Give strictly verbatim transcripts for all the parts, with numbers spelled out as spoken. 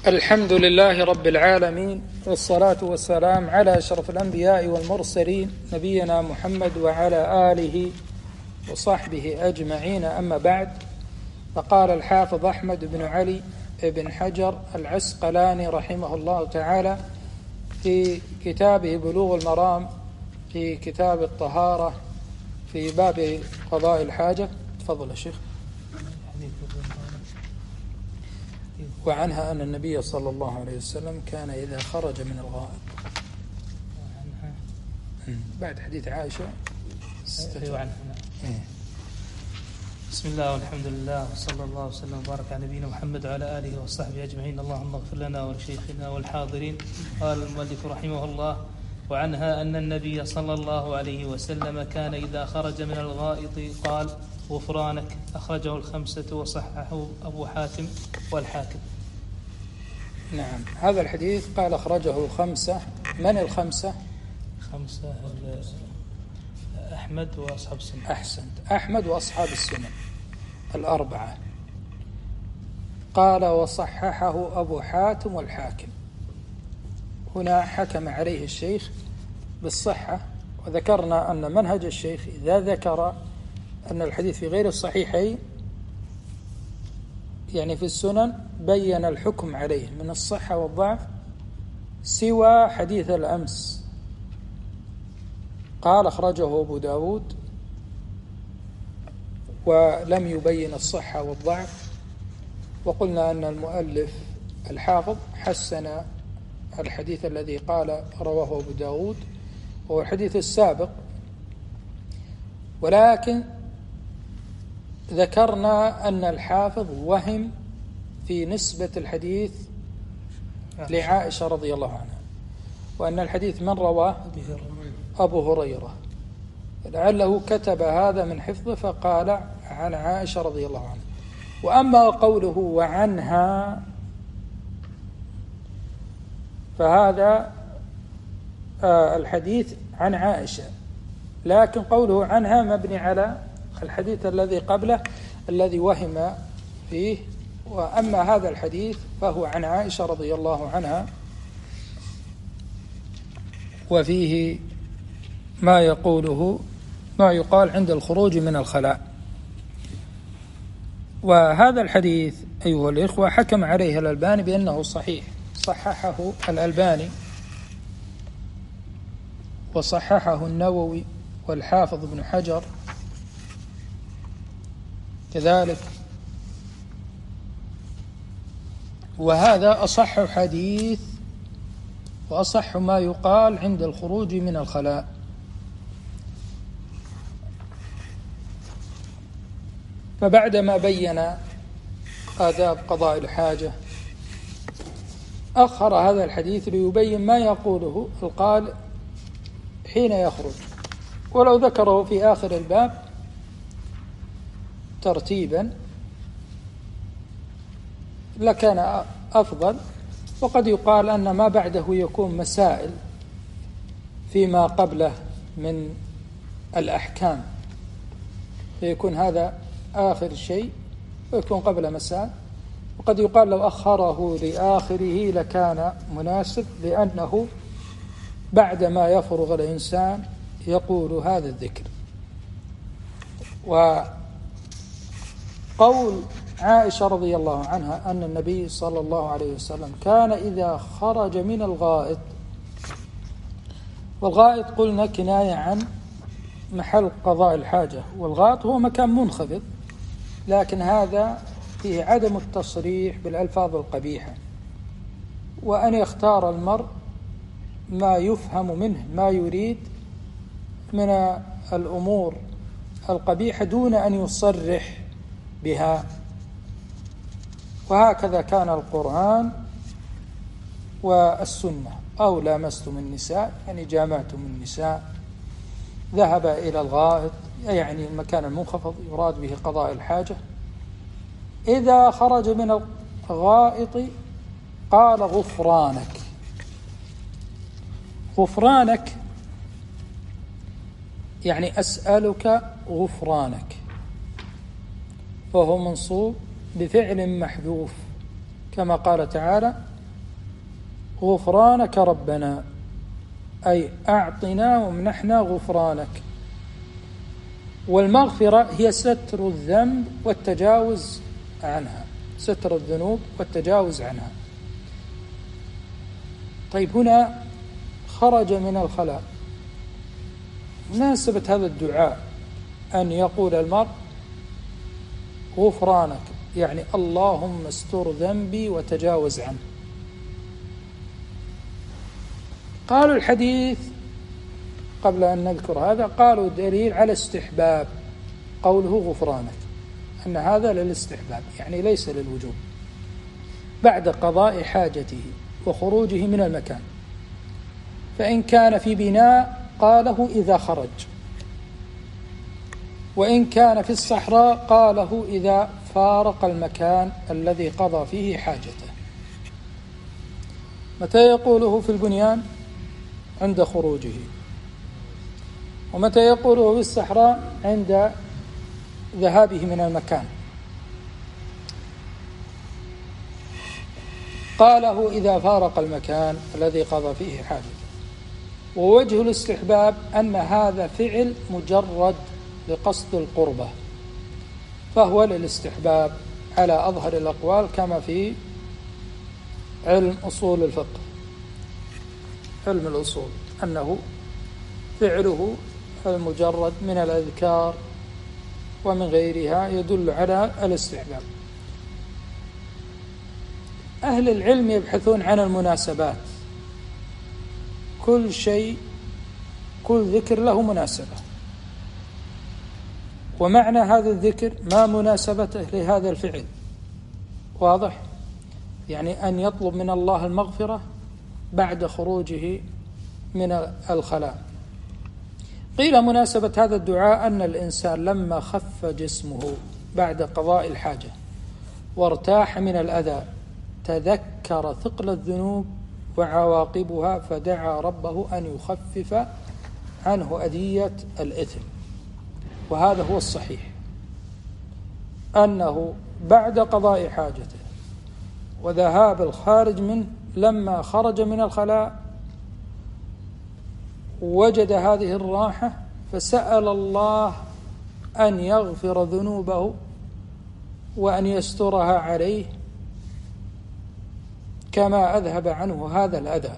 الحمد لله رب العالمين، والصلاة والسلام على أشرف الأنبياء والمرسلين نبينا محمد وعلى آله وصحبه أجمعين. أما بعد، فقال الحافظ أحمد بن علي بن حجر العسقلاني رحمه الله تعالى في كتابه بلوغ المرام في كتاب الطهارة في باب قضاء الحاجة. تفضل يا شيخ. وعنها أن النبي صلى الله عليه وسلم كان إذا خرج من الغائط. بعد حديث عائشة. بسم الله والحمد لله وصلى الله وسلم وبارك على نبينا محمد وعلى آله وصحبه أجمعين. اللهم اغفر لنا ولشيخنا والحاضرين. قال المؤلف رحمه الله: وعنها أن النبي صلى الله عليه وسلم كان إذا خرج من الغائط قال: غفرانك. أخرجه الخمسة وصححه أبو حاتم والحاكم. نعم، هذا الحديث قال أخرجه الخمسة. من الخمسة؟ خمسة أحمد وأصحاب السنن. أحسنت، أحمد وأصحاب السنن الأربعة. قال وصححه أبو حاتم والحاكم. هنا حكم عليه الشيخ بالصحة، وذكرنا أن منهج الشيخ إذا ذكر أن الحديث في غير الصحيحين يعني في السنن بين الحكم عليه من الصحة والضعف، سوى حديث الأمس قال أخرجه أبو داود ولم يبين الصحة والضعف. وقلنا أن المؤلف الحافظ حسن الحديث الذي قال رواه أبو داود وهو الحديث السابق، ولكن ذكرنا أن الحافظ وهم في نسبة الحديث لعائشة رضي الله عنها، وأن الحديث من رواه؟ أبو هريرة، لعله كتب هذا من حفظه فقال عن عائشة رضي الله عنها. وأما قوله وعنها فهذا الحديث عن عائشة، لكن قوله عنها مبني على الحديث الذي قبله الذي وهم فيه. وأما هذا الحديث فهو عن عائشة رضي الله عنها، وفيه ما يقوله ما يقال عند الخروج من الخلاء. وهذا الحديث أيها الإخوة حكم عليه الألباني بأنه صحيح، صححه الألباني وصححه النووي والحافظ ابن حجر كذلك، وهذا أصح حديث وأصح ما يقال عند الخروج من الخلاء. فبعدما بين آداب قضاء الحاجة أخر هذا الحديث ليبين ما يقوله القال حين يخرج، ولو ذكره في آخر الباب ترتيبا لكان أفضل. وقد يقال أن ما بعده يكون مسائل فيما قبله من الأحكام، فيكون هذا آخر شيء ويكون قبل مسائل. وقد يقال لو أخره لآخره لكان مناسب، لأنه بعدما يفرغ الإنسان يقول هذا الذكر. وقول عائشة رضي الله عنها أن النبي صلى الله عليه وسلم كان إذا خرج من الغائط، والغائط قلنا كناية عن محل قضاء الحاجة، والغائط هو مكان منخفض، لكن هذا فيه عدم التصريح بالألفاظ القبيحة، وأن يختار المرء ما يفهم منه ما يريد من الأمور القبيحة دون أن يصرح بها. وهكذا كان القرآن والسنة. أو لامستم النساء يعني جامعتم النساء، ذهب إلى الغائط يعني المكان المنخفض يراد به قضاء الحاجة. إذا خرج من الغائط قال غفرانك. غفرانك يعني أسألك غفرانك، فهو منصوب بفعل محذوف كما قال تعالى غفرانك ربنا، أي أعطنا ومنحنا غفرانك. والمغفرة هي ستر الذنب والتجاوز عنها، ستر الذنوب والتجاوز عنها. طيب هنا خرج من الخلاء، مناسبة هذا الدعاء أن يقول المرء غفرانك، يعني اللهم استر ذنبي وتجاوز عنه. قالوا الحديث قبل أن نذكر هذا، قالوا دليل على استحباب قوله غفرانك، أن هذا للاستحباب يعني ليس للوجوب، بعد قضاء حاجته وخروجه من المكان. فإن كان في بناء قاله إذا خرج، وإن كان في الصحراء قاله إذا فارق المكان الذي قضى فيه حاجته. متى يقوله في البنيان؟ عند خروجه. ومتى يقوله في الصحراء؟ عند ذهابه من المكان. قاله إذا فارق المكان الذي قضى فيه حاجته. ووجه الاستحباب أن هذا فعل مجرد لقصد القربة، فهو للاستحباب على أظهر الأقوال، كما في علم أصول الفقه، علم الأصول، أنه فعله المجرد من الأذكار ومن غيرها يدل على الاستحباب. أهل العلم يبحثون عن المناسبات، كل شيء كل ذكر له مناسبة، ومعنى هذا الذكر ما مناسبته لهذا الفعل. واضح؟ يعني أن يطلب من الله المغفرة بعد خروجه من الخلاء. قيل مناسبة هذا الدعاء أن الإنسان لما خف جسمه بعد قضاء الحاجة وارتاح من الأذى تذكر ثقل الذنوب وعواقبها، فدعا ربه أن يخفف عنه أذية الإثم. وهذا هو الصحيح، أنه بعد قضاء حاجته وذهاب الخارج منه، لما خرج من الخلاء وجد هذه الراحة فسأل الله أن يغفر ذنوبه وأن يسترها عليه كما أذهب عنه هذا الأذى.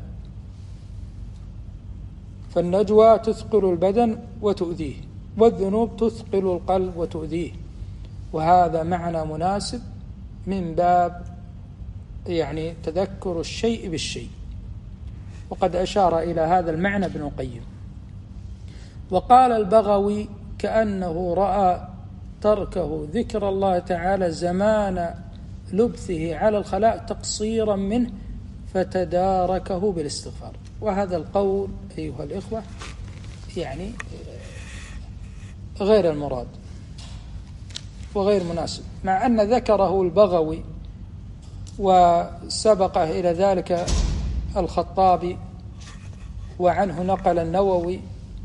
فالنجوى تثقل البدن وتؤذيه، والذنوب تثقل القلب وتؤذيه، وهذا معنى مناسب من باب يعني تذكر الشيء بالشيء. وقد أشار إلى هذا المعنى ابن القيم. وقال البغوي كأنه رأى تركه ذكر الله تعالى زمان لبثه على الخلاء تقصيرا منه فتداركه بالاستغفار. وهذا القول أيها الإخوة يعني غير المراد وغير مناسب، مع أن ذكره البغوي وسبقه إلى ذلك الخطابي وعنه نقل النووي.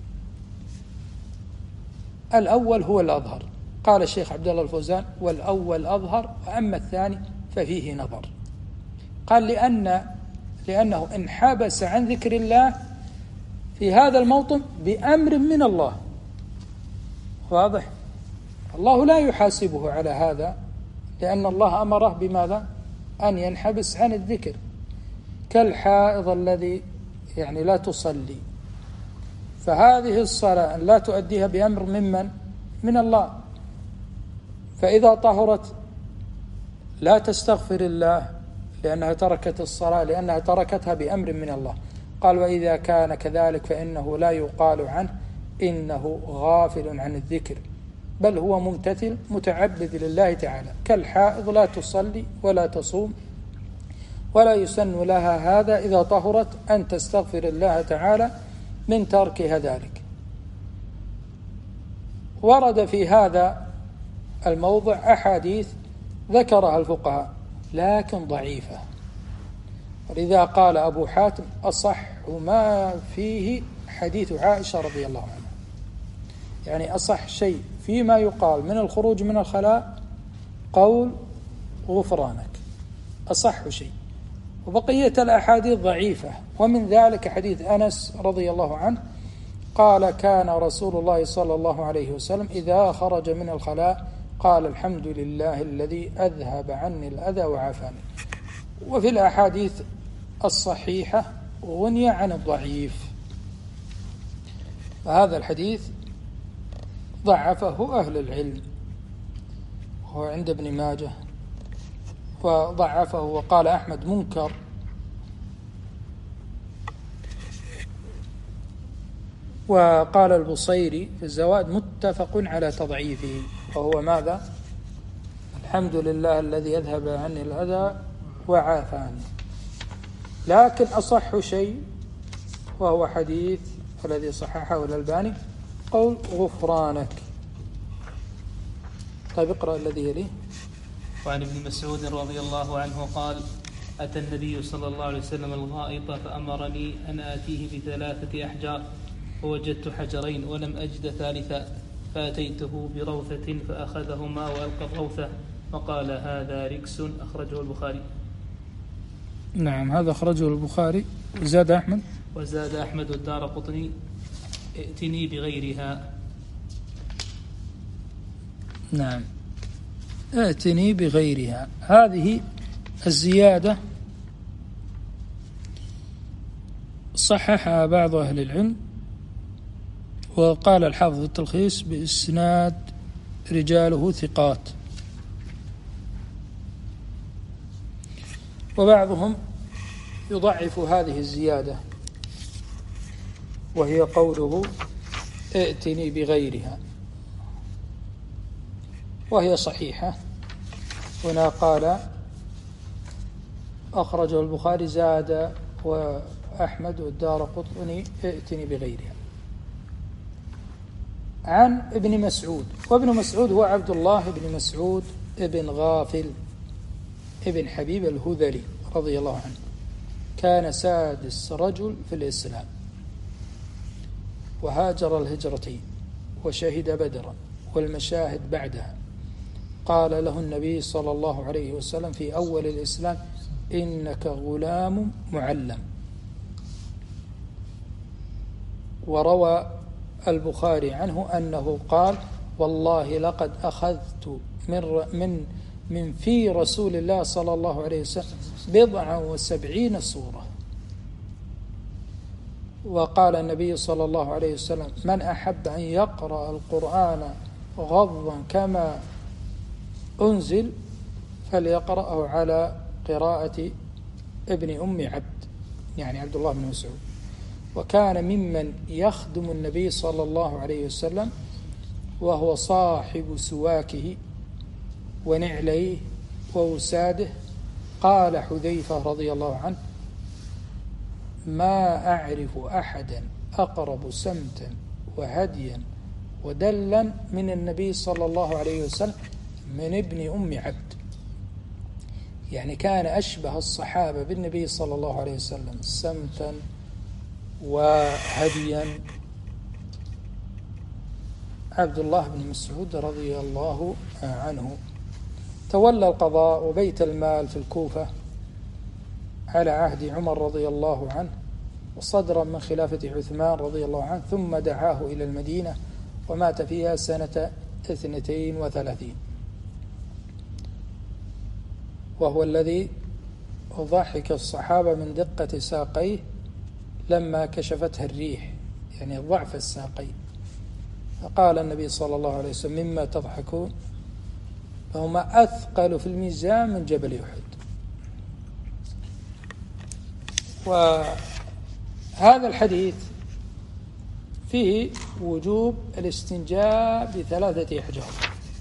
الأول هو الأظهر، قال الشيخ عبد الله الفوزان والأول أظهر، وأما الثاني ففيه نظر. قال لأن لأنه انحبس عن ذكر الله في هذا الموطن بأمر من الله. واضح؟ الله لا يحاسبه على هذا، لأن الله أمره بماذا؟ أن ينحبس عن الذكر، كالحائض الذي يعني لا تصلي، فهذه الصلاة لا تؤديها بأمر ممن؟ من الله. فإذا طهرت لا تستغفر الله لأنها تركت الصلاة، لأنها تركتها بأمر من الله. قال وإذا كان كذلك فإنه لا يقال عنه إنه غافل عن الذكر، بل هو ممتثل متعبد لله تعالى، كالحائض لا تصلي ولا تصوم ولا يسن لها هذا إذا طهرت أن تستغفر الله تعالى من تركها ذلك. ورد في هذا الموضع أحاديث ذكرها الفقهاء لكن ضعيفة، ولذا قال أبو حاتم أصح ما فيه حديث عائشة رضي الله عنها، يعني أصح شيء فيما يقال من الخروج من الخلاء قول غفرانك، أصح شيء. وبقية الأحاديث ضعيفة، ومن ذلك حديث أنس رضي الله عنه قال كان رسول الله صلى الله عليه وسلم إذا خرج من الخلاء قال الحمد لله الذي أذهب عني الأذى وعافاني. وفي الأحاديث الصحيحة غني عن الضعيف، فهذا الحديث ضعفه أهل العلم، هو عند ابن ماجه وضعفه، وقال أحمد منكر. وقال البصيري في الزوائد متفق على تضعيفه، وهو ماذا؟ الحمد لله الذي أذهب عني الأذى وعافاني. لكن أصح شيء وهو حديث الذي صححه الألباني قول غفرانك. طيب اقرأ الذي يليه. وعن ابن مسعود رضي الله عنه قال أتى النبي صلى الله عليه وسلم الغائط فأمرني أن آتيه بثلاثة أحجار فوجدت حجرين ولم أجد ثالثا فأتيته بروثة فأخذهما وألقى الروثة وقال هذا ركس. أخرجه البخاري. نعم هذا أخرجه البخاري. وزاد أحمد وزاد أحمد والدارقطني ائتني بغيرها. نعم ائتني بغيرها. هذه الزيادة صححها بعض أهل العلم، وقال الحافظ التلخيص بإسناد رجاله ثقات، وبعضهم يضعف هذه الزيادة وهي قوله ائتني بغيرها، وهي صحيحة. هنا قال أخرجه البخاري زاد وأحمد والدارقطني ائتني بغيرها. عن ابن مسعود، وابن مسعود هو عبد الله بن مسعود ابن غافل ابن حبيب الهذلي رضي الله عنه، كان سادس رجل في الإسلام، وهاجر الهجرتين وشهد بدرا والمشاهد بعدها. قال له النبي صلى الله عليه وسلم في أول الإسلام إنك غلام معلم. وروى البخاري عنه أنه قال والله لقد أخذت من من من في رسول الله صلى الله عليه وسلم بضعا وسبعين سورة. وقال النبي صلى الله عليه وسلم من أحب أن يقرأ القرآن غضا كما أنزل فليقرأه على قراءة ابن أم عبد، يعني عبد الله بن مسعود. وكان ممن يخدم النبي صلى الله عليه وسلم وهو صاحب سواكه ونعليه ووساده. قال حذيفة رضي الله عنه ما أعرف أحدا أقرب سمتا وهديا ودلا من النبي صلى الله عليه وسلم من ابن أم عبد، يعني كان أشبه الصحابة بالنبي صلى الله عليه وسلم سمتا وهديا عبد الله بن مسعود رضي الله عنه. تولى القضاء وبيت المال في الكوفة على عهد عمر رضي الله عنه وصدرا من خلافة عثمان رضي الله عنه، ثم دعاه إلى المدينة ومات فيها سنة اثنتين وثلاثين، وهو الذي ضحك الصحابة من دقة ساقيه لما كشفتها الريح، يعني ضعف الساقين. فقال النبي صلى الله عليه وسلم مما تضحكون فهما أثقل في الميزان من جبل أحد. وهذا الحديث فيه وجوب الاستنجاء بثلاثة أحجار،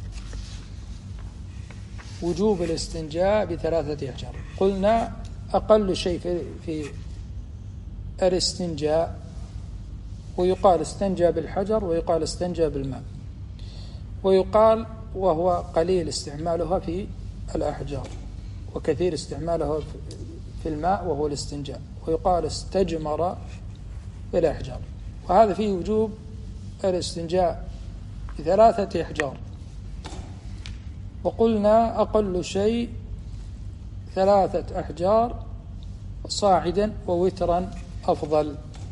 وجوب الاستنجاء بثلاثة أحجار. قلنا أقل شيء في, في الاستنجاء، ويقال استنجى بالحجر ويقال استنجى بالماء، ويقال وهو قليل استعمالها في الأحجار وكثير استعمالها في الماء وهو الاستنجاء، ويقال استجمر بالأحجار. وهذا فيه وجوب الاستنجاء بثلاثة أحجار. وقلنا أقل شيء ثلاثة أحجار صاعدا ووترا أفضل.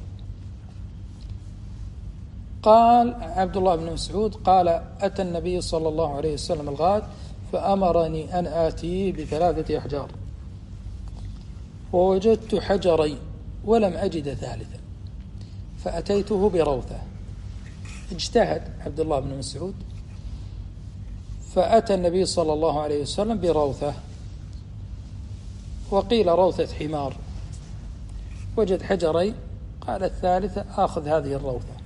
قال عبد الله بن مسعود قال أتى النبي صلى الله عليه وسلم الغاد فأمرني أن آتيه بثلاثة أحجار ووجدت حجرين ولم أجد ثالثا فأتيته بروثة. اجتهد عبد الله بن مسعود فأتى النبي صلى الله عليه وسلم بروثة، وقيل روثة حمار. وجد حجرين قال الثالثة آخذ هذه الروثة،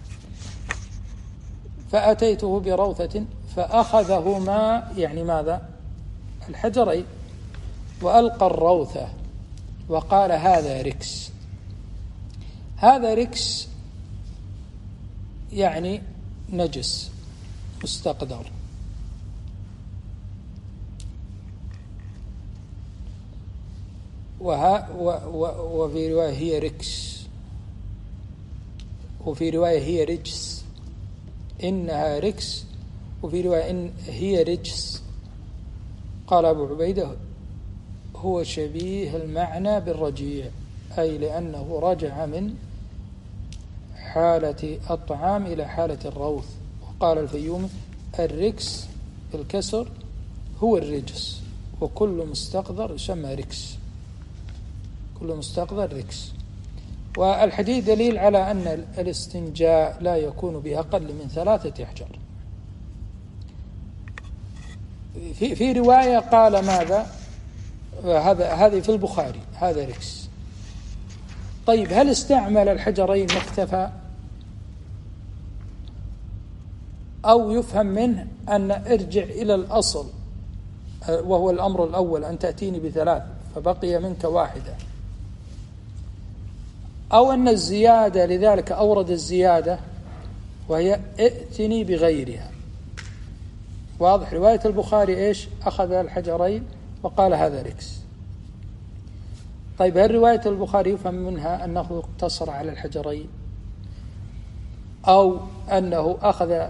فأتيته بروثة فأخذهما يعني ماذا؟ الحجرين، وألقى الروثة وقال هذا ركس. هذا ركس يعني نجس مستقدر. وها و و وفي رواية هي ركس، وفي رواية هي رجس، إنها ركس، وفي رواية إن هي رجس. قال أبو عبيدة هو شبيه المعنى بالرجيع، أي لأنه رجع من حالة الطعام إلى حالة الروث. وقال الفيومي الركس بالكسر هو الرجس، وكل مستقذر يسمى ركس، كل مستقذر ركس. والحديث دليل على أن الاستنجاء لا يكون بأقل من ثلاثة أحجار. في في رواية قال ماذا؟ هذا هذه في البخاري هذا ركس. طيب هل استعمل الحجرين واكتفى؟ أو يفهم منه أن ارجع إلى الأصل وهو الأمر الأول أن تأتيني بثلاث فبقي منك واحدة، أو أن الزيادة لذلك أورد الزيادة وهي ائتني بغيرها. واضح؟ رواية البخاري إيش؟ أخذ الحجرين وقال هذا ركس. طيب هل رواية البخاري يفهم منها أنه اقتصر على الحجرين، أو أنه أخذ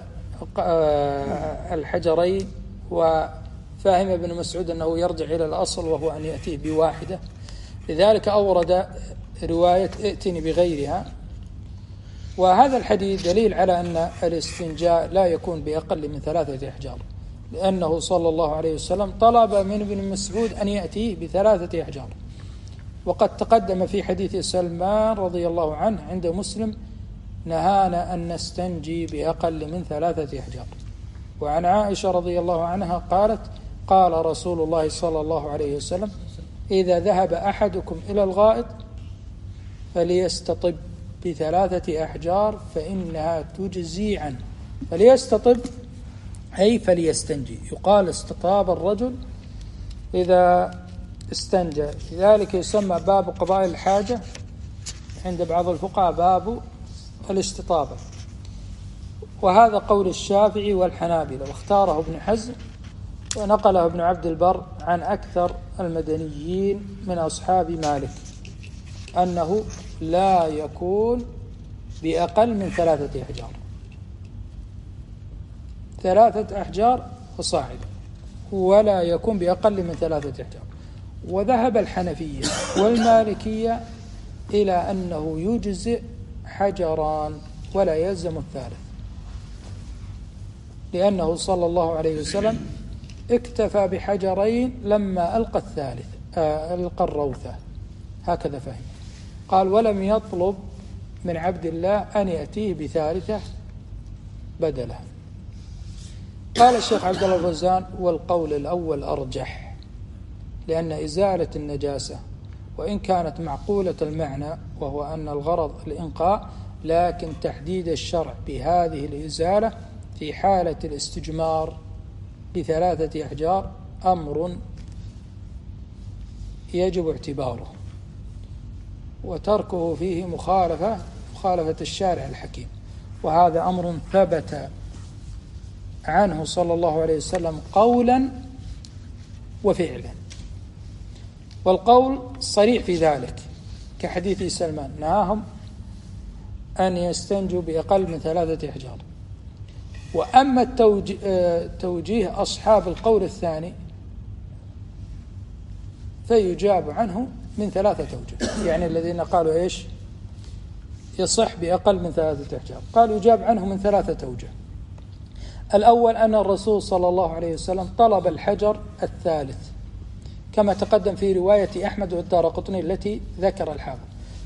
الحجرين وفهم ابن مسعود أنه يرجع إلى الأصل وهو أن يأتيه بواحدة، لذلك أورد رواية ائتني بغيرها. وهذا الحديث دليل على أن الاستنجاء لا يكون بأقل من ثلاثة أحجار، لأنه صلى الله عليه وسلم طلب من ابن مسعود أن يأتيه بثلاثة أحجار. وقد تقدم في حديث سلمان رضي الله عنه عند مسلم نهانا أن نستنجي بأقل من ثلاثة أحجار. وعن عائشة رضي الله عنها قالت قال رسول الله صلى الله عليه وسلم إذا ذهب أحدكم إلى الغائط فليستطب بثلاثة أحجار فإنها تجزي عنه. فليستطب أي فليستنجي. يقال استطاب الرجل إذا استنجى، لذلك يسمى باب قضاء الحاجة عند بعض الفقهاء باب الاستطابة. وهذا قول الشافعي والحنابلة، واختاره ابن حزم ونقله ابن عبد البر عن أكثر المدنيين من أصحاب مالك أنه لا يكون بأقل من ثلاثة أحجار، ثلاثة أحجار وصاعدا، ولا يكون بأقل من ثلاثة أحجار. وذهب الحنفية والمالكية إلى أنه يجزئ حجران ولا يلزم الثالث، لأنه صلى الله عليه وسلم اكتفى بحجرين لما ألقى الثالث آه ألقى الروثة، هكذا فهم. قال ولم يطلب من عبد الله أن يأتيه بثالثة بدله. قال الشيخ عبد الله الفوزان والقول الأول أرجح، لأن إزالة النجاسة وإن كانت معقولة المعنى وهو أن الغرض الإنقاء، لكن تحديد الشرع بهذه الإزالة في حالة الاستجمار بثلاثة أحجار أمر يجب اعتباره، وتركه فيه مخالفة مخالفة الشارع الحكيم. وهذا أمر ثبت عنه صلى الله عليه وسلم قولا وفعلا، والقول صريح في ذلك كحديث سلمان نهاهم أن يستنجوا بأقل من ثلاثة أحجار. وأما توجيه أصحاب القول الثاني فيجاب عنه من ثلاثة أوجه، يعني الذين قالوا إيش يصح بأقل من ثلاثة أحجار، قالوا يجاب عنه من ثلاثة أوجه. الأول أن الرسول صلى الله عليه وسلم طلب الحجر الثالث كما تقدم في رواية أحمد والدارقطني التي ذكر الحافظ،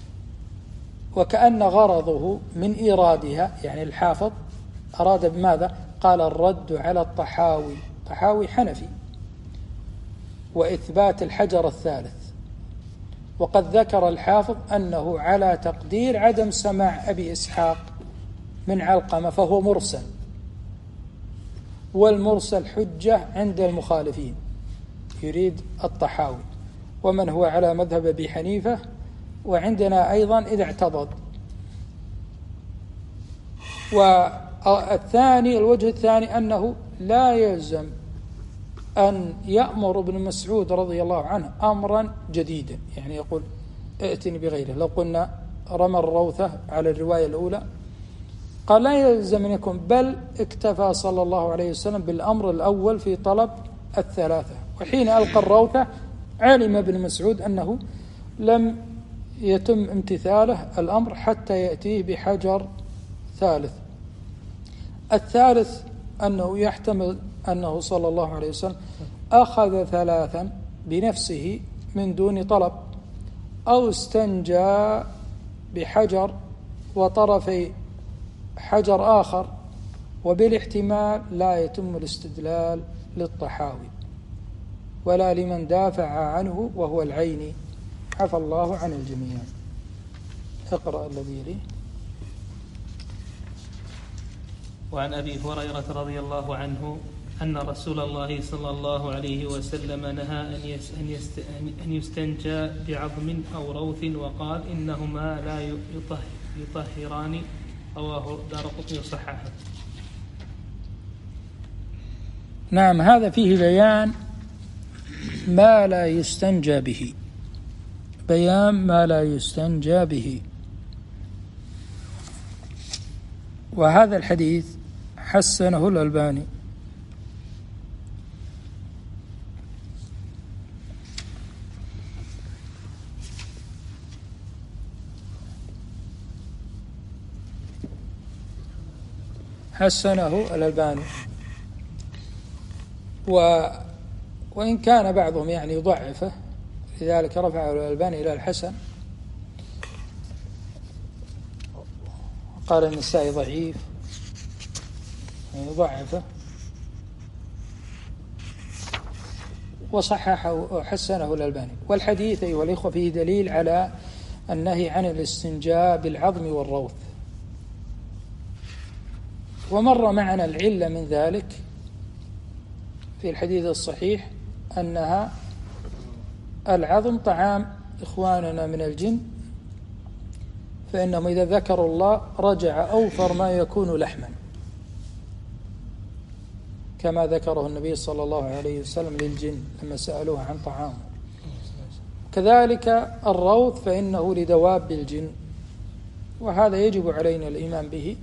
وكأن غرضه من إيرادها يعني الحافظ أراد بماذا؟ قال الرد على الطحاوي، طحاوي حنفي، وإثبات الحجر الثالث. وقد ذكر الحافظ أنه على تقدير عدم سماع أبي إسحاق من علقمة فهو مرسل، والمرسل حجة عند المخالفين، يريد الطحاوي ومن هو على مذهب أبي حنيفة، وعندنا أيضا إذا اعتضد. والثاني الوجه الثاني أنه لا يلزم أن يأمر ابن مسعود رضي الله عنه أمرا جديدا، يعني يقول ائتني بغيره. لو قلنا رمى الروثة على الرواية الأولى قال لا يلزم أن يكون، بل اكتفى صلى الله عليه وسلم بالأمر الأول في طلب الثلاثة، وحين ألقى الروثة علم ابن مسعود أنه لم يتم امتثاله الأمر حتى يأتيه بحجر ثالث. الثالث أنه يحتمل أنه صلى الله عليه وسلم أخذ ثلاثا بنفسه من دون طلب، أو استنجى بحجر وطرفي حجر آخر، وبالاحتمال لا يتم الاستدلال للطحاوي ولا لمن دافع عنه وهو العيني، عفى الله عن الجميع. اقرأ الذي يليه. وعن أبي هريرة رضي الله عنه أن رسول الله صلى الله عليه وسلم نهى أن يستنجى بعظم أو روث، وقال إنهما لا يطهران، رواه دارقطني وصححه. نعم، هذا فيه بيان ما لا يستنجى به، بيان ما لا يستنجى به. وهذا الحديث حسنه الألباني. حسنه الألباني و وإن كان بعضهم يعني يضعفه، لذلك رفعه الألباني إلى الحسن، قال النسائي ضعيف يعني يضعفه، وصححه وحسنه الألباني. والحديث أيها الإخوة فيه دليل على النهي عن الاستنجاء بالعظم والروث، ومر معنا العلة من ذلك في الحديث الصحيح أنها العظم طعام إخواننا من الجن، فإنهم إذا ذكروا الله رجع أوفر ما يكون لحما، كما ذكره النبي صلى الله عليه وسلم للجن لما سألوه عن طعامه. كذلك الروث فإنه لدواب الجن، وهذا يجب علينا الإيمان به.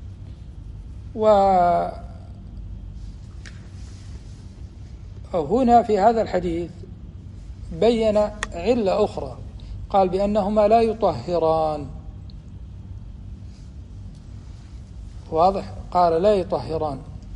وهنا في هذا الحديث بين علة أخرى، قال بأنهما لا يطهران، واضح؟ قال لا يطهران،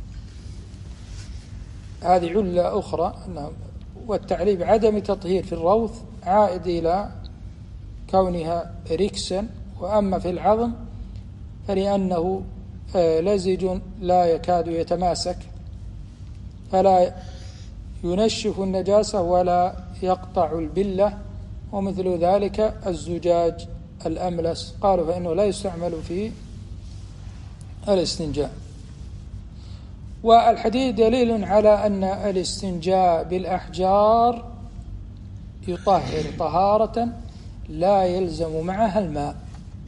هذه علة أخرى. والتعريب عدم تطهير في الروث عائد إلى كونها ركسا، وأما في العظم فلأنه لزج لا يكاد يتماسك، فلا ينشف النجاسة ولا يقطع البلة، ومثل ذلك الزجاج الأملس قالوا فإنه لا يستعمل في الاستنجاء. والحديث دليل على أن الاستنجاء بالأحجار يطهر طهارة لا يلزم معها الماء،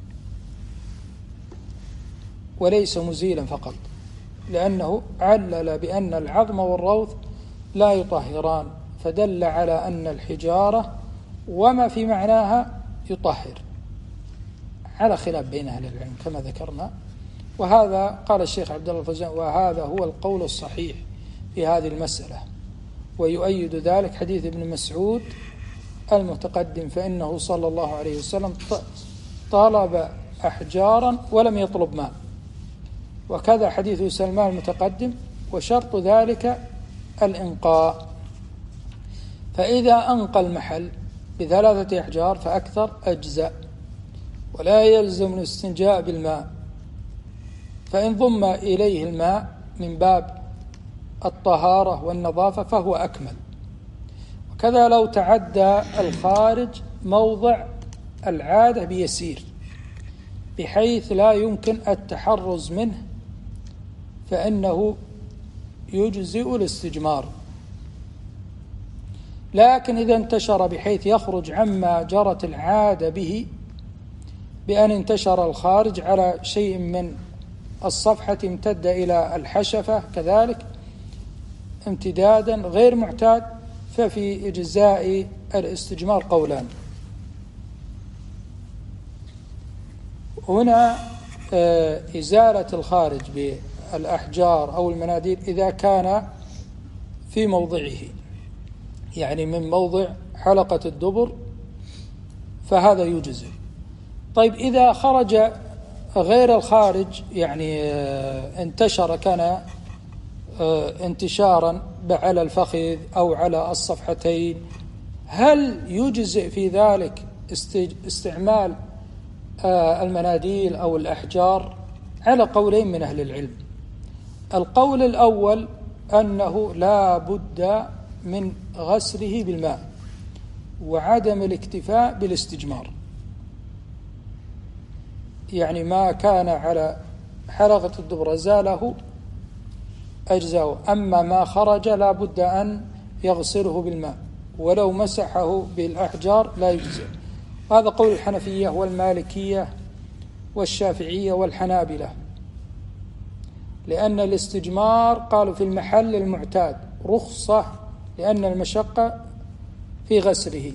وليس مزيلا فقط، لأنه علل بأن العظم والروث لا يطهران، فدل على أن الحجارة وما في معناها يطهر، على خلاف بين أهل العلم كما ذكرنا. وهذا قال الشيخ عبد الله الفوزان وهذا هو القول الصحيح في هذه المسألة، ويؤيد ذلك حديث ابن مسعود المتقدم فإنه صلى الله عليه وسلم طلب أحجارا ولم يطلب ماء، وكذا حديث سلمان المتقدم، وشرط ذلك الإنقاء. فإذا أنقى المحل بثلاثة أحجار فأكثر أجزاء، ولا يلزم الاستنجاء بالماء، فإن ضم إليه الماء من باب الطهارة والنظافة فهو أكمل. وكذا لو تعدى الخارج موضع العادة بيسير بحيث لا يمكن التحرز منه فإنه يجزئ الاستجمار. لكن إذا انتشر بحيث يخرج عما جرت العادة به، بأن انتشر الخارج على شيء من الصفحة امتد إلى الحشفة كذلك امتدادا غير معتاد، ففي إجزاء الاستجمار قولان. هنا إزالة الخارج بالأحجار أو المناديل إذا كان في موضعه، يعني من موضع حلقة الدبر، فهذا يجزئ. طيب إذا خرج غير الخارج، يعني انتشر، كان انتشارا على الفخذ أو على الصفحتين، هل يجزئ في ذلك استعمال المناديل أو الأحجار؟ على قولين من أهل العلم. القول الأول أنه لا بد من غسله بالماء وعدم الاكتفاء بالاستجمار، يعني ما كان على حلقة الدبر زاله أجزاؤه، أما ما خرج لا بد أن يغسله بالماء، ولو مسحه بالأحجار لا يجزئ. هذا قول الحنفية والمالكية والشافعية والحنابلة، لأن الاستجمار قالوا في المحل المعتاد رخصة، لأن المشقة في غسله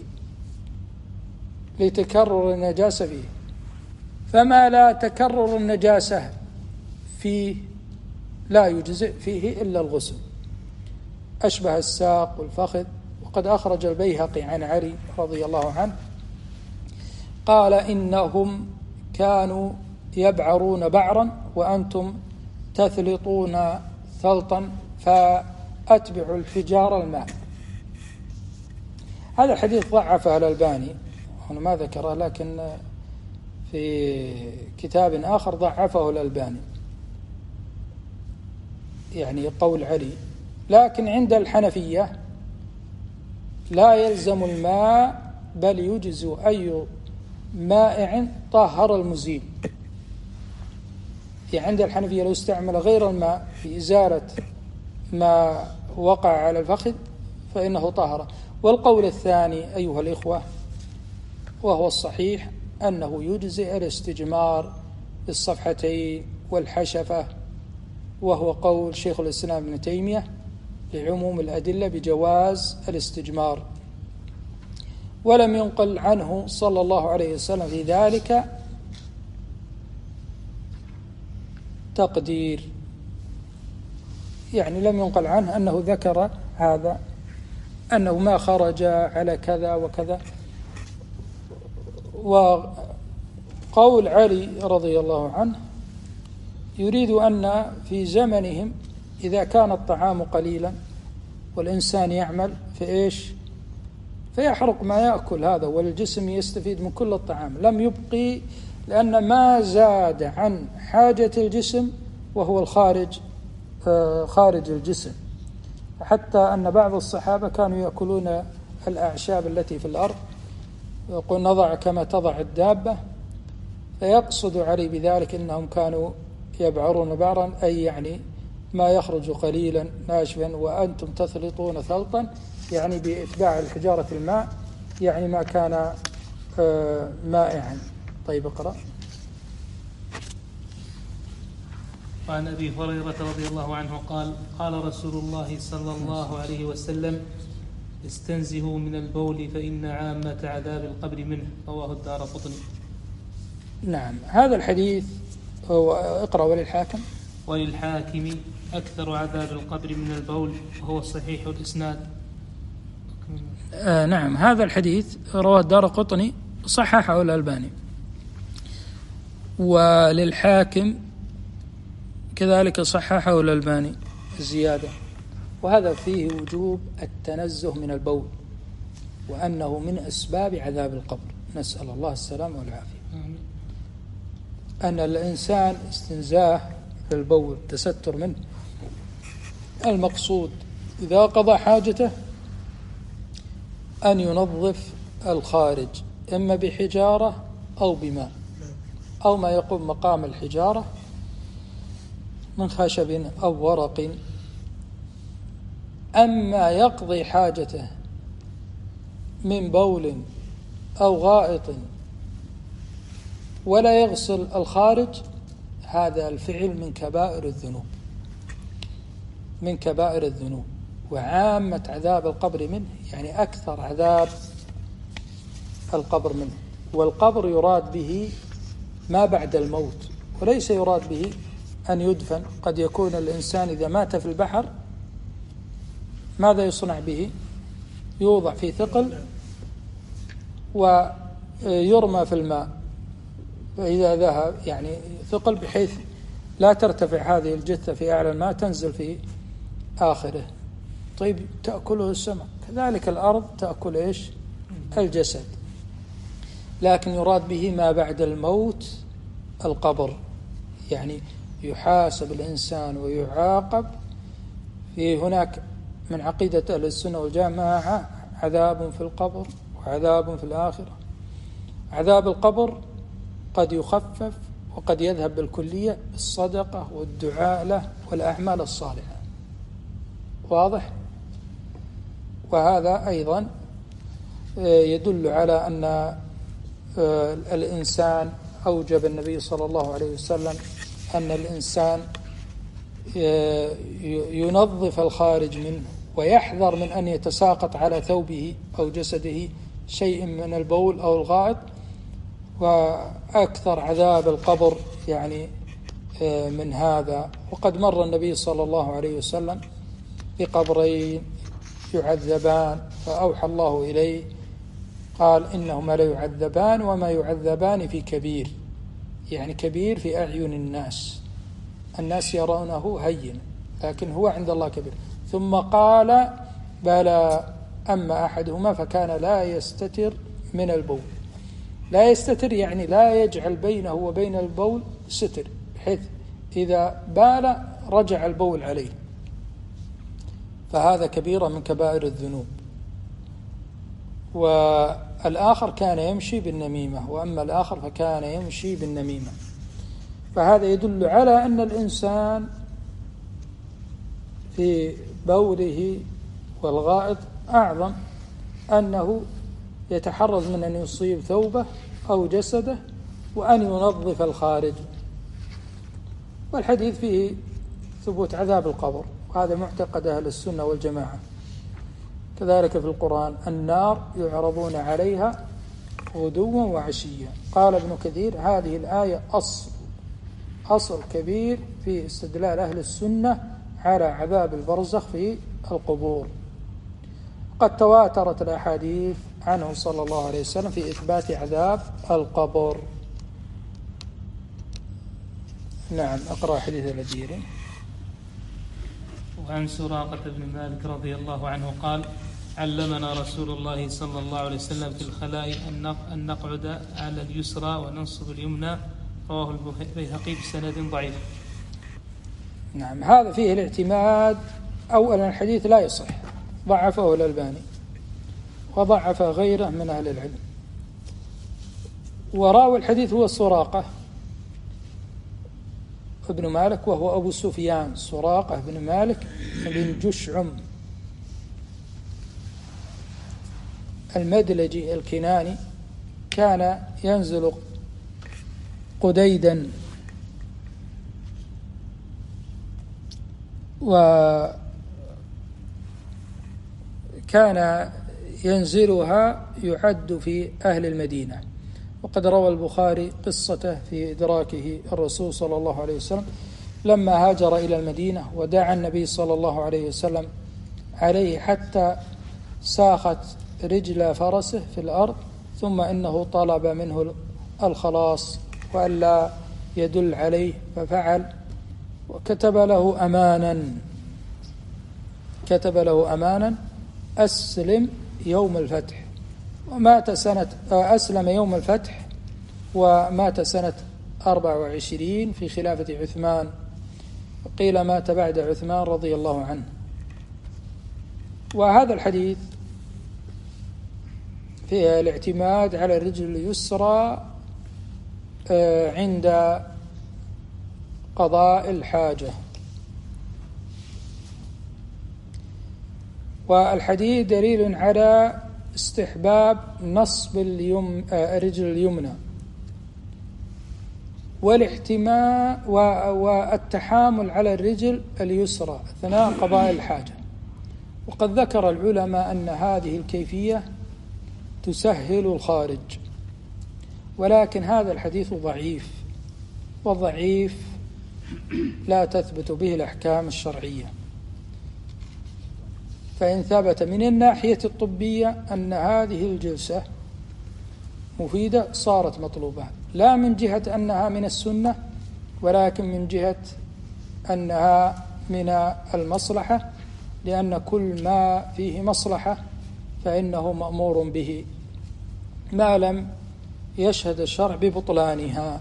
لتكرر النجاسة فيه، فما لا تكرر النجاسة فيه لا يجزئ فيه إلا الغسل، أشبه الساق والفخذ. وقد أخرج البيهقي عن علي رضي الله عنه قال إنهم كانوا يبعرون بعرا وأنتم تثلطون ثلطا فأتبعوا الحجار الماء. هذا الحديث ضعفه الألباني، هنا ما ذكره، لكن في كتاب آخر ضعفه الألباني، يعني قول علي. لكن عند الحنفية لا يلزم الماء، بل يجزئ أي مائع طهر المزيل. يعني عند الحنفية لو استعمل غير الماء في إزالة ما وقع على الفخذ فإنه طهر. والقول الثاني أيها الإخوة وهو الصحيح أنه يجزئ الاستجمار بالصفحتين والحشفة، وهو قول شيخ الإسلام ابن تيمية لعموم الأدلة بجواز الاستجمار، ولم ينقل عنه صلى الله عليه وسلم في ذلك تقدير، يعني لم ينقل عنه أنه ذكر هذا، أنه ما خرج على كذا وكذا. وقول علي رضي الله عنه يريد أن في زمنهم إذا كان الطعام قليلا والإنسان يعمل فإيش فيحرق ما يأكل هذا، والجسم يستفيد من كل الطعام، لم يبقي، لأن ما زاد عن حاجة الجسم وهو الخارج خارج الجسم. حتى أن بعض الصحابة كانوا يأكلون الأعشاب التي في الأرض، يقول نضع كما تضع الدابة، فيقصد علي بذلك إنهم كانوا يبعرون بعرا، أي يعني ما يخرج قليلا ناشفا، وأنتم تثلطون ثلطا، يعني بإتباع الحجارة الماء، يعني ما كان مائعا. طيب اقرأ. وعن أبي هريرة رضي الله عنه قال قال رسول الله صلى الله عليه وسلم استنزهوا من البول فإن عامة عذاب القبر منه، رواه الدارقطني. نعم، هذا الحديث هو اقرأ وللحاكم. وللحاكم أكثر عذاب القبر من البول، وهو صحيح الإسناد. آه نعم، هذا الحديث رواه الدارقطني صححه الألباني، وللحاكم كذلك صححه الألباني الزيادة، وهذا فيه وجوب التنزه من البول، وأنه من أسباب عذاب القبر، نسأل الله السلامة والعافية. أن الإنسان استنزاه للبول تستر منه، المقصود إذا قضى حاجته أن ينظف الخارج إما بحجارة أو بماء أو ما يقوم مقام الحجارة من خشب أو ورق. أما يقضي حاجته من بول أو غائط ولا يغسل الخارج، هذا الفعل من كبائر الذنوب، من كبائر الذنوب، وعامة عذاب القبر منه، يعني أكثر عذاب القبر منه. والقبر يراد به ما بعد الموت، وليس يراد به أن يدفن. قد يكون الإنسان إذا مات في البحر ماذا يصنع به؟ يوضع في ثقل ويرمى في الماء، فإذا ذهب يعني ثقل بحيث لا ترتفع هذه الجثة في أعلى الماء، تنزل في آخره. طيب تأكله السماء، كذلك الأرض تأكل إيش؟ الجسد. لكن يراد به ما بعد الموت القبر، يعني يحاسب الإنسان ويعاقب. في هناك من عقيدة أهل السنة والجماعة عذاب في القبر وعذاب في الآخرة. عذاب القبر قد يخفف وقد يذهب بالكلية بالصدقة والدعاء له والأعمال الصالحة، واضح؟ وهذا أيضا يدل على أن الإنسان أوجب النبي صلى الله عليه وسلم أن الإنسان ينظف الخارج منه ويحذر من أن يتساقط على ثوبه أو جسده شيء من البول أو الغائط. وأكثر عذاب القبر يعني من هذا. وقد مر النبي صلى الله عليه وسلم بقبرين يعذبان، فأوحى الله إليه قال إنهما لا يعذبان وما يعذبان في كبير، يعني كبير في أعين الناس، الناس يرونه هين لكن هو عند الله كبير. ثم قال بلى أما أحدهما فكان لا يستتر من البول. لا يستتر يعني لا يجعل بينه وبين البول ستر، بحيث إذا بال رجع البول عليه، فهذا كبيرة من كبائر الذنوب. والآخر كان يمشي بالنميمة، وأما الآخر فكان يمشي بالنميمة. فهذا يدل على أن الإنسان في بوله والغائط أعظم أنه يتحرز من أن يصيب ثوبه أو جسده وأن ينظف الخارج. والحديث فيه ثبوت عذاب القبر، وهذا معتقد أهل السنة والجماعة. كذلك في القرآن النار يعرضون عليها غدوا وعشيا. قال ابن كثير هذه الآية أصل أصل كبير في استدلال أهل السنة على عذاب البرزخ في القبور. قد تواترت الأحاديث عنه صلى الله عليه وسلم في إثبات عذاب القبر. نعم، أقرأ حديث الأجيري. وعن سراقة بن مالك رضي الله عنه قال علمنا رسول الله صلى الله عليه وسلم في الخلاء أن نقعد على اليسرى وننصب اليمنى، رواه البيهقي بسند ضعيف. نعم، هذا فيه الاعتماد. أولا الحديث لا يصح، ضعفه الألباني وضعف غيره من أهل العلم. وراوي الحديث هو سراقة ابن مالك، وهو أبو سفيان سراقة بن مالك بن جشعم المدلجي الكناني، كان ينزل قديدا وكان ينزلها يعد في أهل المدينة. وقد روى البخاري قصته في إدراكه الرسول صلى الله عليه وسلم لما هاجر إلى المدينة، ودعا النبي صلى الله عليه وسلم عليه حتى ساخت رجل فرسه في الأرض، ثم إنه طلب منه الخلاص وألا يدل عليه ففعل، وكتب له أمانا كتب له أمانا أسلم يوم الفتح، ومات سنة أسلم يوم الفتح ومات سنة أربع وعشرين في خلافة عثمان، قيل مات بعد عثمان رضي الله عنه. وهذا الحديث فيه الاعتماد على الرجل اليسرى عند قضاء الحاجة، والحديث دليل على استحباب نصب اليم الرجل اليمنى والاحتماء والتحامل على الرجل اليسرى أثناء قضاء الحاجة. وقد ذكر العلماء أن هذه الكيفية تسهل الخارج، ولكن هذا الحديث ضعيف، والضعيف لا تثبت به الأحكام الشرعية. فإن ثبت من الناحية الطبية أن هذه الجلسة مفيدة صارت مطلوبة، لا من جهة أنها من السنة، ولكن من جهة أنها من المصلحة، لأن كل ما فيه مصلحة فإنه مأمور به ما لم يشهد الشرع ببطلانها.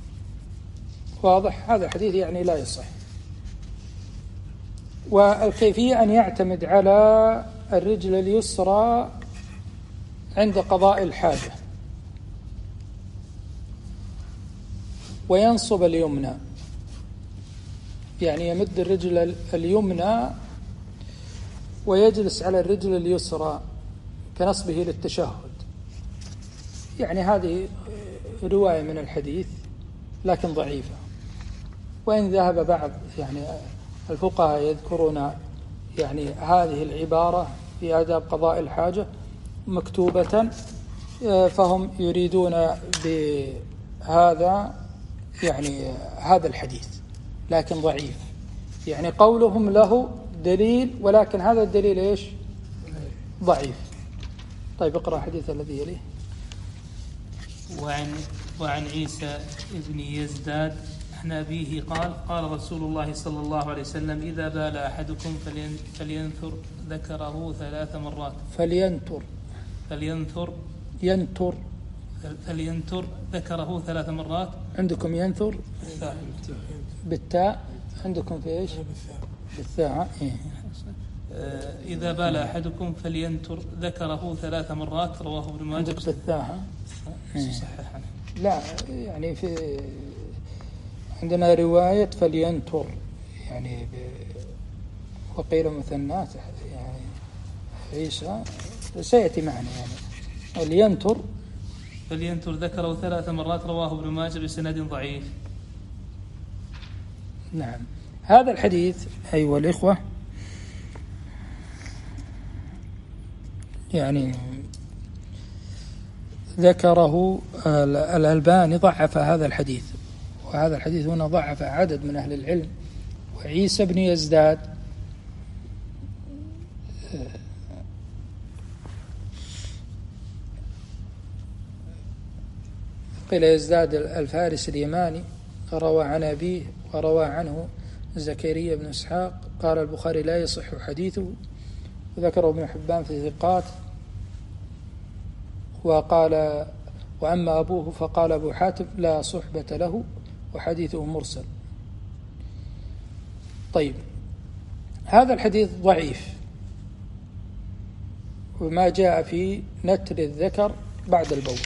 واضح؟ هذا الحديث يعني لا يصح. والكيفية أن يعتمد على الرجل اليسرى عند قضاء الحاجة وينصب اليمنى، يعني يمد الرجل اليمنى ويجلس على الرجل اليسرى كنصبه للتشهد. يعني هذه رواية من الحديث لكن ضعيفة، وإن ذهب بعض يعني الفقهاء يذكرون يعني هذه العبارة في آداب قضاء الحاجة مكتوبة، فهم يريدون بهذا يعني هذا الحديث، لكن ضعيف. يعني قولهم له دليل، ولكن هذا الدليل إيش؟ ضعيف. طيب اقرأ الحديث الذي يليه. وعن وعن عيسى ابن يزداد عن أبيه قال قال رسول الله صلى الله عليه وسلم إذا بال أحدكم فلينثر ذكره ثلاث مرات. فلينثر فلينثر ينثر فلينثر ذكره ثلاث مرات. عندكم ينثر بالتاء، عندكم في إيش؟ بالثاء. إيه. إذا بال أحدكم فلينثر ذكره ثلاث مرات، رواه ابن ماجه. عندك بالثاء؟ صحيح. لا يعني في عندنا رواية فلينثر يعني ب... وقيل مثنات يعني عيسى سيأتي معنا يعني لينثر فلينثر ذكره ثلاث مرات، رواه ابن ماجه بسند ضعيف. نعم. هذا الحديث أيها الإخوة يعني ذكره الألباني، ضعف هذا الحديث، وهذا الحديث هنا ضعف عدد من أهل العلم. وعيسى بن يزداد قيل يزداد الفارس اليماني، روى عن أبيه وروى عنه زكريا بن إسحاق. قال البخاري لا يصح حديثه، وذكره ابن حبان في ثقات. وقال وأما أبوه فقال أبو حاتم لا صحبة له وحديثه مرسل. طيب هذا الحديث ضعيف، وما جاء في نتر الذكر بعد البول،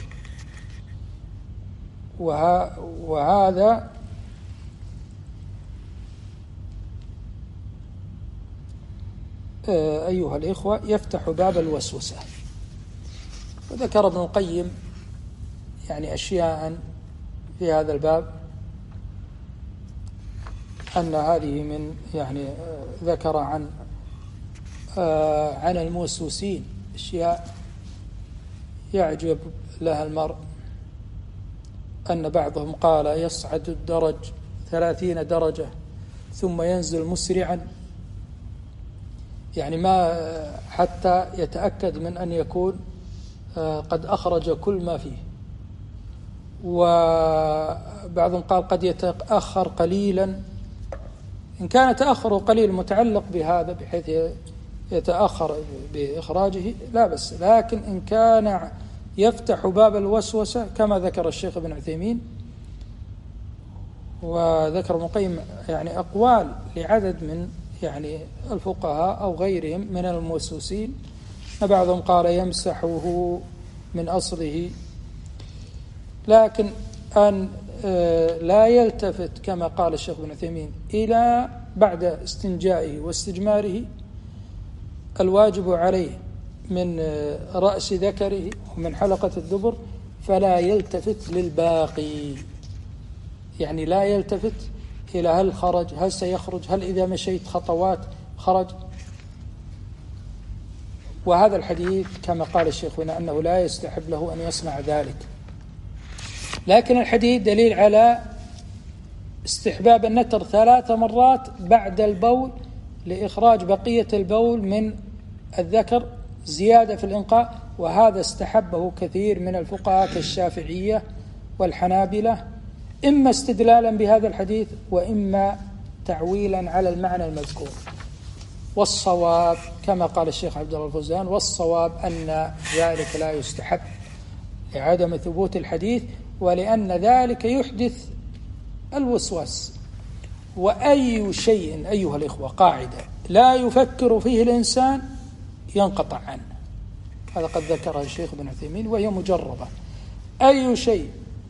وه... وهذا أيها الإخوة يفتح باب الوسوسة. وذكر ابن القيم يعني أشياء في هذا الباب، أن هذه من يعني ذكر عن عن الموسوسين أشياء يعجب لها المرء، أن بعضهم قال يصعد الدرج ثلاثين درجة ثم ينزل مسرعا يعني ما حتى يتأكد من أن يكون قد أخرج كل ما فيه. وبعضهم قال قد يتأخر قليلا، إن كان تأخر قليل متعلق بهذا بحيث يتأخر بإخراجه لا بس، لكن إن كان يفتح باب الوسوسة كما ذكر الشيخ ابن عثيمين وذكر ابن القيم يعني أقوال لعدد من يعني الفقهاء أو غيرهم من الموسوسين، بعضهم قال يمسحه من أصله، لكن أن لا يلتفت كما قال الشيخ ابن عثيمين إلى بعد استنجائه واستجماره الواجب عليه من رأس ذكره ومن حلقة الدبر، فلا يلتفت للباقي، يعني لا يلتفت إلى هل خرج، هل سيخرج، هل إذا مشيت خطوات خرج. وهذا الحديث كما قال الشيخ هنا أنه لا يستحب له أن يصنع ذلك، لكن الحديث دليل على استحباب النتر ثلاث مرات بعد البول لإخراج بقية البول من الذكر زيادة في الإنقاء، وهذا استحبه كثير من الفقهاء كالشافعية والحنابلة، إما استدلالا بهذا الحديث وإما تعويلا على المعنى المذكور. والصواب كما قال الشيخ عبد الله الفوزان، والصواب أن ذلك لا يستحب لعدم ثبوت الحديث، ولأن ذلك يحدث الوسواس. وأي شيء أيها الإخوة قاعدة لا يفكر فيه الإنسان ينقطع عنه، هذا قد ذكره الشيخ ابن عثيمين وهي مجربة. أي شيء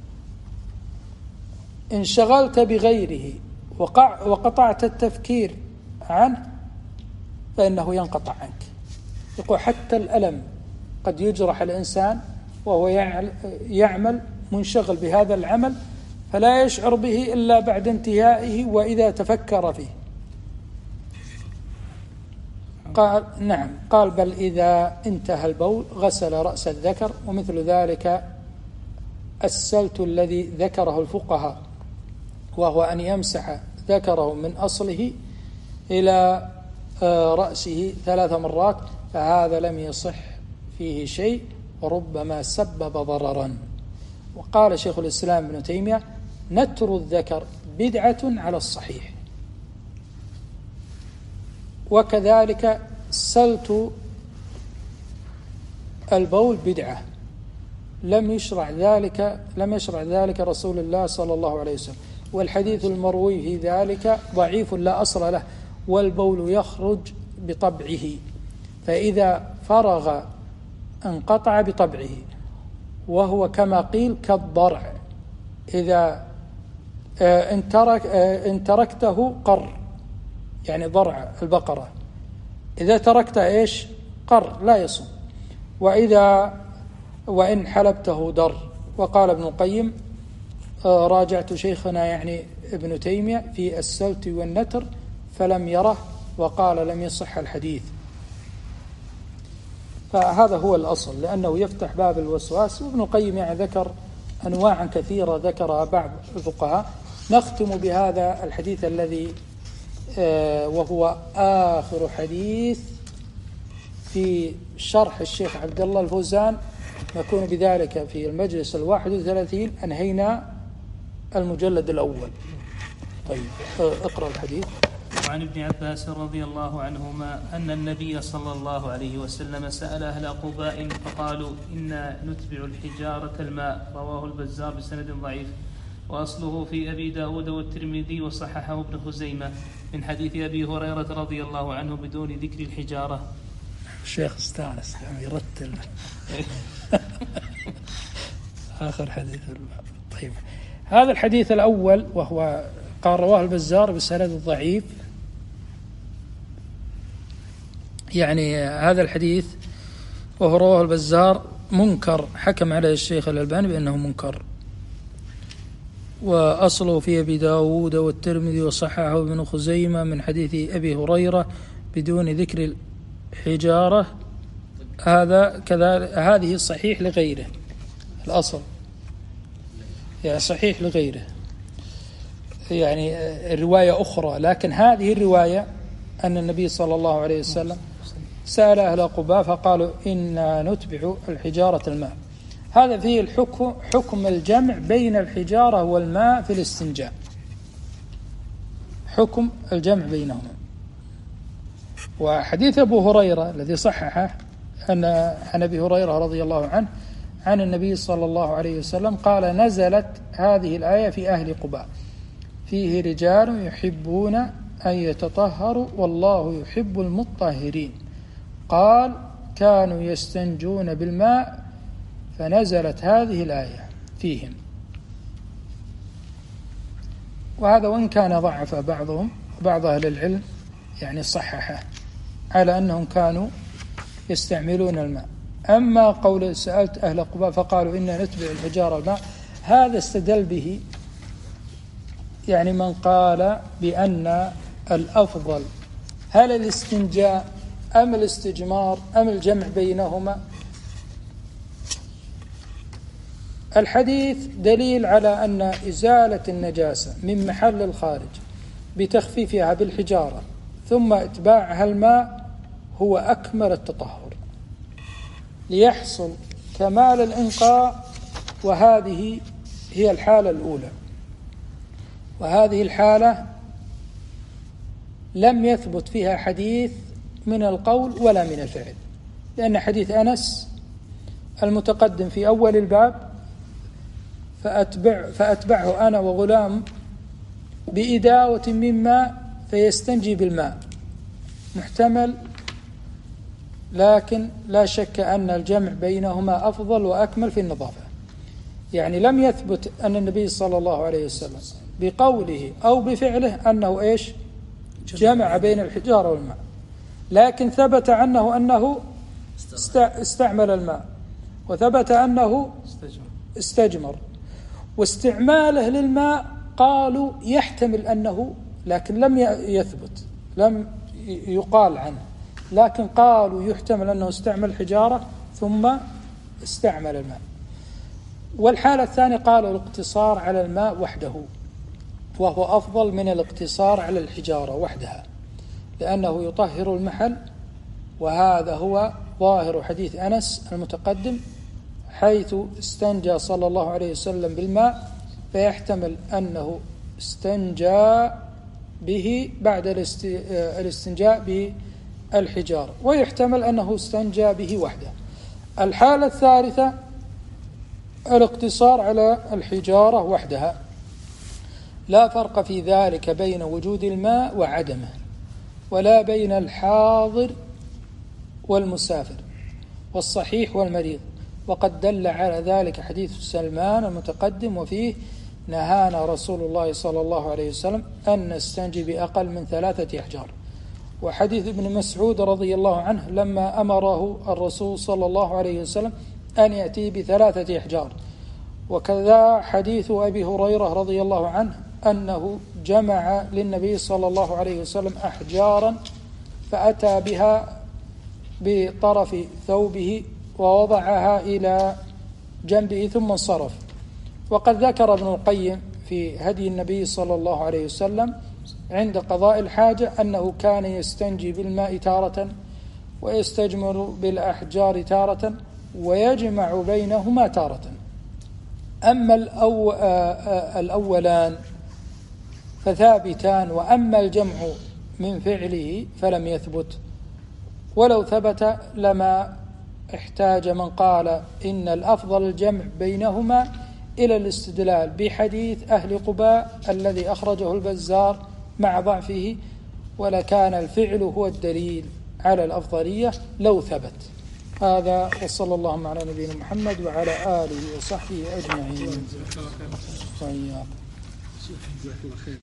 انشغلت بغيره وقع وقطعت التفكير عنه فإنه ينقطع عنك. يقول حتى الألم قد يجرح الإنسان وهو يعمل منشغل بهذا العمل فلا يشعر به إلا بعد انتهائه وإذا تفكر فيه. قال نعم، قال بل إذا انتهى البول غسل رأس الذكر، ومثل ذلك السلت الذي ذكره الفقهاء وهو أن يمسح ذكره من أصله إلى رأسه ثلاث مرات، فهذا لم يصح فيه شيء وربما سبب ضررا. وقال شيخ الإسلام ابن تيمية نتر الذكر بدعة على الصحيح، وكذلك سلت البول بدعة، لم يشرع ذلك لم يشرع ذلك رسول الله صلى الله عليه وسلم، والحديث المروي في ذلك ضعيف لا أصل له، والبول يخرج بطبعه، فإذا فرغ انقطع بطبعه، وهو كما قيل كالضرع، إذا إن ترك إن تركته قر، يعني ضرع البقرة إذا تركته إيش قر لا يصوم، وإذا وإن حلبته در. وقال ابن القيم راجعت شيخنا يعني ابن تيمية في السلت والنتر فلم يره، وقال لم يصح الحديث. فهذا هو الأصل، لأنه يفتح باب الوسواس. وابن القيم يعني ذكر أنواعا كثيرة ذكرها بعض الفقهاء. نختم بهذا الحديث الذي وهو آخر حديث في شرح الشيخ عبد الله الفوزان، نكون بذلك في المجلس الواحد وثلاثين، أنهينا المجلد الأول. طيب اقرأ الحديث. وعن ابن عباس رضي الله عنهما أن النبي صلى الله عليه وسلم سأل أهل قباء فقالوا إنا نتبع الحجارة الماء، رواه البزار بسند ضعيف، وأصله في أبي داود والترمذي وصححه ابن خزيمة من حديث أبي هريرة رضي الله عنه بدون ذكر الحجارة. الشيخ استانس يرتل آخر حديث. طيب هذا الحديث الأول وهو قال رواه البزار بسند ضعيف، يعني هذا الحديث وهو رواه البزار منكر، حكم عليه الشيخ الألباني بأنه منكر، وأصله في أبي داود والترمذي وصححه ابن خزيمة من حديث أبي هريرة بدون ذكر الحجارة. هذا كذلك، هذه صحيح لغيره، الأصل يعني صحيح لغيره، يعني الرواية أخرى، لكن هذه الرواية أن النبي صلى الله عليه وسلم سأل أهل قباء فقالوا إنا نتبع الحجارة الماء. هذا فيه الحكم حكم الجمع بين الحجارة والماء في الاستنجاء، حكم الجمع بينهما. وحديث أبو هريرة الذي صححه أن عن أبي هريرة رضي الله عنه عن النبي صلى الله عليه وسلم قال: نزلت هذه الآية في أهل قباء فيه رجال يحبون أن يتطهروا والله يحب المطهرين. قال: كانوا يستنجون بالماء فنزلت هذه الآية فيهم. وهذا وإن كان ضعف بعضهم بعض أهل العلم يعني صححه على أنهم كانوا يستعملون الماء. أما قول سألت أهل قباء فقالوا إنا نتبع الحجارة الماء، هذا استدل به يعني من قال بأن الأفضل هل الاستنجاء أم الاستجمار أم الجمع بينهما. الحديث دليل على أن إزالة النجاسة من محل الخارج بتخفيفها بالحجارة ثم إتباعها الماء هو أكمل التطهر ليحصل كمال الإنقاء، وهذه هي الحالة الأولى. وهذه الحالة لم يثبت فيها حديث من القول ولا من الفعل، لأن حديث أنس المتقدم في أول الباب فأتبع فأتبعه أنا وغلام بإداوة من ماء فيستنجي بالماء محتمل، لكن لا شك أن الجمع بينهما أفضل وأكمل في النظافة. يعني لم يثبت أن النبي صلى الله عليه وسلم بقوله أو بفعله أنه إيش جمع بين الحجارة والماء، لكن ثبت عنه أنه استعمل الماء، وثبت أنه استجمر. واستعماله للماء قالوا يحتمل أنه، لكن لم يثبت، لم يقال عنه، لكن قالوا يحتمل أنه استعمل الحجارة ثم استعمل الماء. والحالة الثانية قالوا الاقتصار على الماء وحده، وهو أفضل من الاقتصار على الحجارة وحدها، لأنه يطهر المحل. وهذا هو ظاهر حديث أنس المتقدم، حيث استنجى صلى الله عليه وسلم بالماء، فيحتمل أنه استنجى به بعد الاستنجاء بالحجارة، ويحتمل أنه استنجى به وحده. الحالة الثالثة الاقتصار على الحجارة وحدها، لا فرق في ذلك بين وجود الماء وعدمه، ولا بين الحاضر والمسافر والصحيح والمريض. وقد دل على ذلك حديث سلمان المتقدم، وفيه نهانا رسول الله صلى الله عليه وسلم أن نستنجي بأقل من ثلاثة أحجار. وحديث ابن مسعود رضي الله عنه لما أمره الرسول صلى الله عليه وسلم أن يأتي بثلاثة أحجار. وكذا حديث أبي هريرة رضي الله عنه أنه جمع للنبي صلى الله عليه وسلم أحجارا فأتى بها بطرف ثوبه ووضعها إلى جنبه ثم انصرف. وقد ذكر ابن القيم في هدي النبي صلى الله عليه وسلم عند قضاء الحاجة أنه كان يستنجي بالماء تارة ويستجمر بالأحجار تارة ويجمع بينهما تارة. أما الأو... الأولان فثابتان، وأما الجمع من فعله فلم يثبت، ولو ثبت لما احتاج من قال إن الأفضل الجمع بينهما إلى الاستدلال بحديث أهل قباء الذي أخرجه البزار مع ضعفه، ولكان الفعل هو الدليل على الأفضلية لو ثبت. هذا وصلى الله على نبينا محمد وعلى آله وصحبه أجمعين.